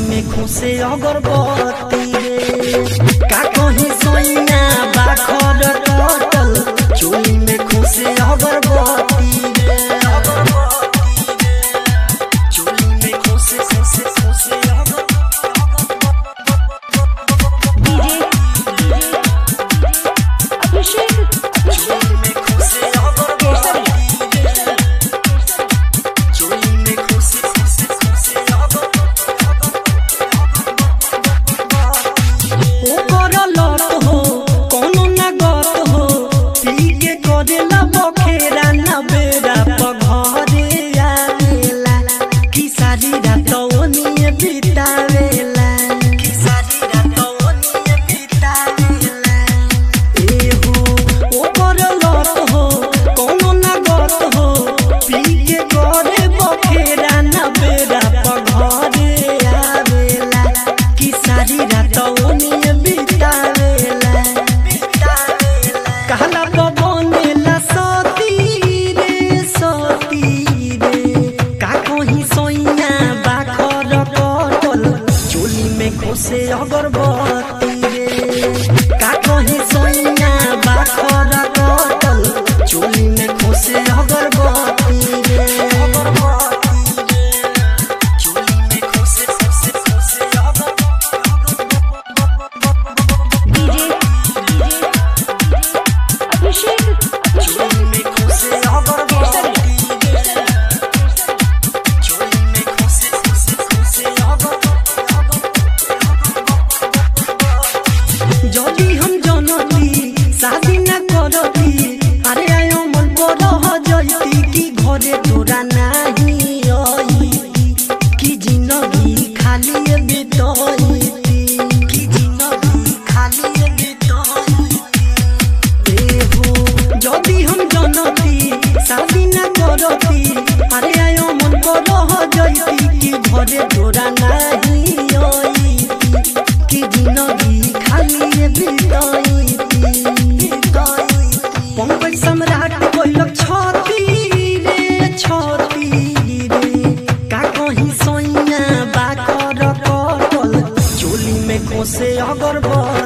में खुशे अगरबत्ती रे का कहीं सोइना बाखर टटल चोली में खुशे अगरबत्ती रे चोली में खुशे खुशे खुशे खुशे अगरबत्ती रे का कहीं सोइना बाखर टटल चोली में खुशे अगरबत्ती रे चोली में खुशे खुशे खुशे चोली में खुशे अगरबत्ती चोली में खुशे खुशे खुशे जदी हम जनती शादी न करती अरे आयो मन बड़ हो जइती कि घरे तोरा नाही आईती कि जिंदगी खाली बिताईती कि जिंदगी खाली बिताईती ए हो जदी हम जनती शादी न करती अरे आयो मन बड़ हो जइती कि घरे तोरा नाही आईती कि जिंदगी खाली पंकज सम्राट कोइलक छती रे का कहीं सोइना बाखर टटल चोली में खुशे अगरबत्ती।